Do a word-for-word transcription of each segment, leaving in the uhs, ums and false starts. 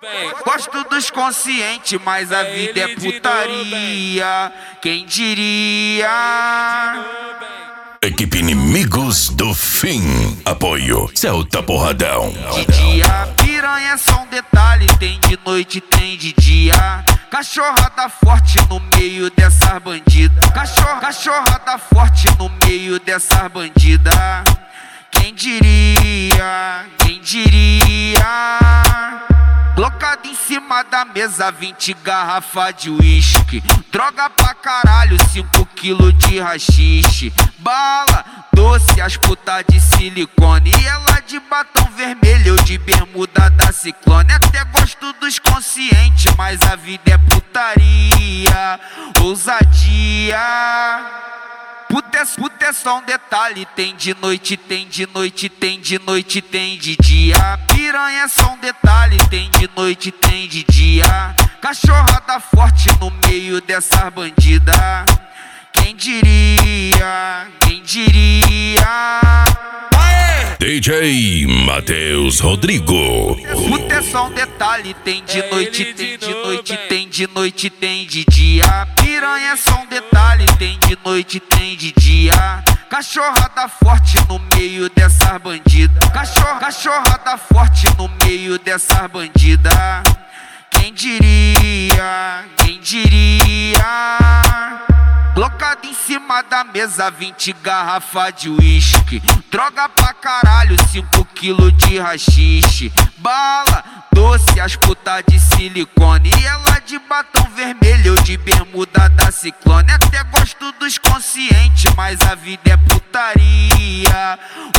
Gosto dos conscientes, mas a vida é putaria. Quem diria? Equipe Inimigos do Fim. Apoio Celta Porradão. De dia, piranha é só um detalhe. Tem de noite, tem de dia. Cachorrada forte no meio dessas bandidas. Cachorra, cachorrada forte no meio dessas bandidas. Quem diria? Quem diria? Colocado em cima da mesa, vinte garrafas de uísque. Droga pra caralho, cinco quilos de rachixe. Bala, doce, as putas de silicone. E ela de batom vermelho, eu de bermuda da Ciclone. Até gosto dos conscientes, mas a vida é putaria. Ousadia. Puta é, puta é só um detalhe. Tem de noite, tem de noite, tem de noite, tem de dia. Piranha é só um detalhe. Tem de noite, tem de dia. Cachorrada forte no meio dessas bandidas. Quem diria? Quem diria? D J Matheus Rodrigo. Puta é só um detalhe. Tem de noite, tem de noite, tem de noite, tem de dia. Piranha é só um detalhe. Tem de noite, tem de dia. Cachorrada forte no meio dessas bandidas. Cachorra, cachorrada forte no meio dessas bandidas. Quem diria? Quem diria? Colocado em cima da mesa, vinte garrafas de uísque. Droga pra caralho, cinco quilos de rachixe. Bala, doce, as putas de silicone. E ela de batom vermelho, eu de bermuda da Ciclone. Até gosto dos conscientes, mas a vida é putaria.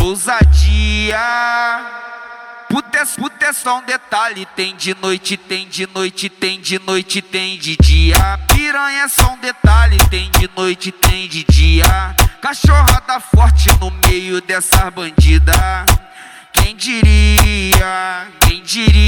Ousadia. Puta é, puta é só um detalhe. Tem de noite, tem de noite, tem de noite, tem de dia. Piranha é só um detalhe. Tem de noite, tem de dia. Cachorrada forte no meio dessas bandidas. Quem diria? Quem diria?